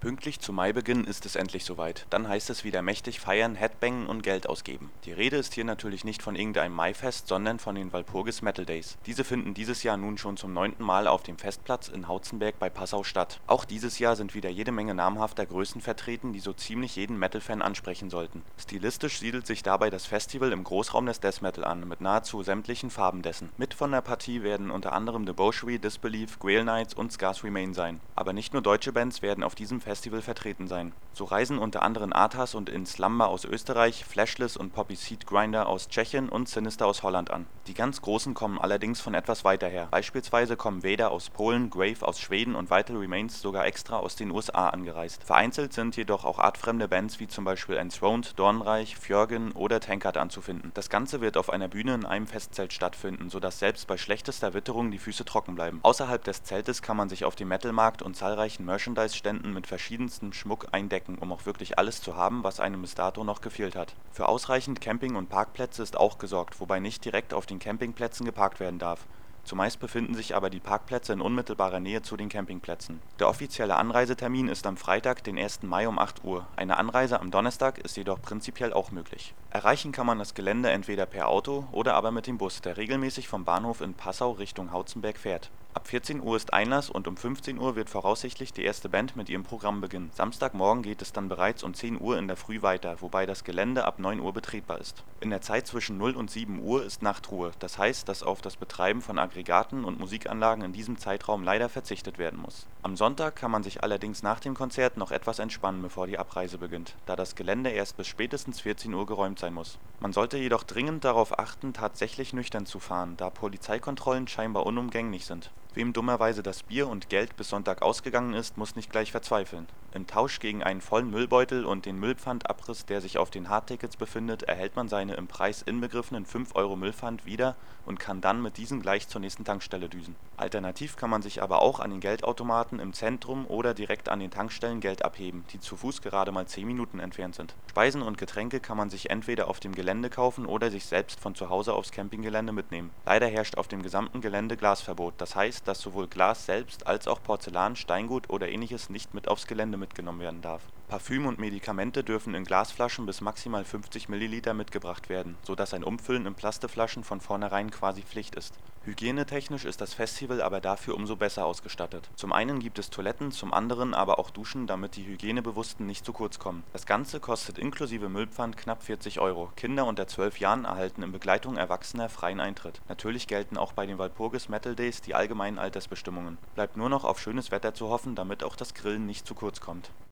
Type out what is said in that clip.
Pünktlich zu Maibeginn ist es endlich soweit. Dann heißt es wieder mächtig feiern, Headbangen und Geld ausgeben. Die Rede ist hier natürlich nicht von irgendeinem Maifest, sondern von den Walpurgis Metal Days. Diese finden dieses Jahr nun schon zum 9. Mal auf dem Festplatz in Hautzenberg bei Passau statt. Auch dieses Jahr sind wieder jede Menge namhafter Größen vertreten, die so ziemlich jeden Metal-Fan ansprechen sollten. Stilistisch siedelt sich dabei das Festival im Großraum des Death Metal an, mit nahezu sämtlichen Farben dessen. Mit von der Partie werden unter anderem Debauchery, Disbelief, Grail Knights und Scars Remain sein. Aber nicht nur deutsche Bands werden auf diesem Festival vertreten sein. So reisen unter anderem Arthas und In Slumber aus Österreich, Flashless und Poppy Seed Grinder aus Tschechien und Sinister aus Holland an. Die ganz Großen kommen allerdings von etwas weiter her. Beispielsweise kommen Vader aus Polen, Grave aus Schweden und Vital Remains sogar extra aus den USA angereist. Vereinzelt sind jedoch auch artfremde Bands wie zum Beispiel Enthroned, Dornreich, Fjörgen oder Tankard anzufinden. Das Ganze wird auf einer Bühne in einem Festzelt stattfinden, sodass selbst bei schlechtester Witterung die Füße trocken bleiben. Außerhalb des Zeltes kann man sich auf dem Metalmarkt und zahlreichen Merchandise-Ständen mit verschiedenstem Schmuck eindecken, um auch wirklich alles zu haben, was einem bis dato noch gefehlt hat. Für ausreichend Camping- und Parkplätze ist auch gesorgt, wobei nicht direkt auf den Campingplätzen geparkt werden darf. Zumeist befinden sich aber die Parkplätze in unmittelbarer Nähe zu den Campingplätzen. Der offizielle Anreisetermin ist am Freitag, den 1. Mai um 8 Uhr. Eine Anreise am Donnerstag ist jedoch prinzipiell auch möglich. Erreichen kann man das Gelände entweder per Auto oder aber mit dem Bus, der regelmäßig vom Bahnhof in Passau Richtung Hautzenberg fährt. Ab 14 Uhr ist Einlass und um 15 Uhr wird voraussichtlich die erste Band mit ihrem Programm beginnen. Samstagmorgen geht es dann bereits um 10 Uhr in der Früh weiter, wobei das Gelände ab 9 Uhr betretbar ist. In der Zeit zwischen 0 und 7 Uhr ist Nachtruhe, das heißt, dass auf das Betreiben von Aggregaten und Musikanlagen in diesem Zeitraum leider verzichtet werden muss. Am Sonntag kann man sich allerdings nach dem Konzert noch etwas entspannen, bevor die Abreise beginnt, da das Gelände erst bis spätestens 14 Uhr geräumt sein muss. Man sollte jedoch dringend darauf achten, tatsächlich nüchtern zu fahren, da Polizeikontrollen scheinbar unumgänglich sind. Wem dummerweise das Bier und Geld bis Sonntag ausgegangen ist, muss nicht gleich verzweifeln. Im Tausch gegen einen vollen Müllbeutel und den Müllpfandabriss, der sich auf den Hardtickets befindet, erhält man seine im Preis inbegriffenen 5 Euro Müllpfand wieder und kann dann mit diesen gleich zur nächsten Tankstelle düsen. Alternativ kann man sich aber auch an den Geldautomaten im Zentrum oder direkt an den Tankstellen Geld abheben, die zu Fuß gerade mal 10 Minuten entfernt sind. Speisen und Getränke kann man sich entweder auf dem Gelände kaufen oder sich selbst von zu Hause aufs Campinggelände mitnehmen. Leider herrscht auf dem gesamten Gelände Glasverbot, das heißt, dass sowohl Glas selbst als auch Porzellan, Steingut oder ähnliches nicht mit aufs Gelände mitgenommen werden darf. Parfüm und Medikamente dürfen in Glasflaschen bis maximal 50 Milliliter mitgebracht werden, sodass ein Umfüllen in Plastikflaschen von vornherein quasi Pflicht ist. Hygienetechnisch ist das Festival aber dafür umso besser ausgestattet. Zum einen gibt es Toiletten, zum anderen aber auch Duschen, damit die Hygienebewussten nicht zu kurz kommen. Das Ganze kostet inklusive Müllpfand knapp 40 Euro. Kinder unter 12 Jahren erhalten in Begleitung Erwachsener freien Eintritt. Natürlich gelten auch bei den Walpurgis Metal Days die allgemeinen Altersbestimmungen. Bleibt nur noch auf schönes Wetter zu hoffen, damit auch das Grillen nicht zu kurz kommt.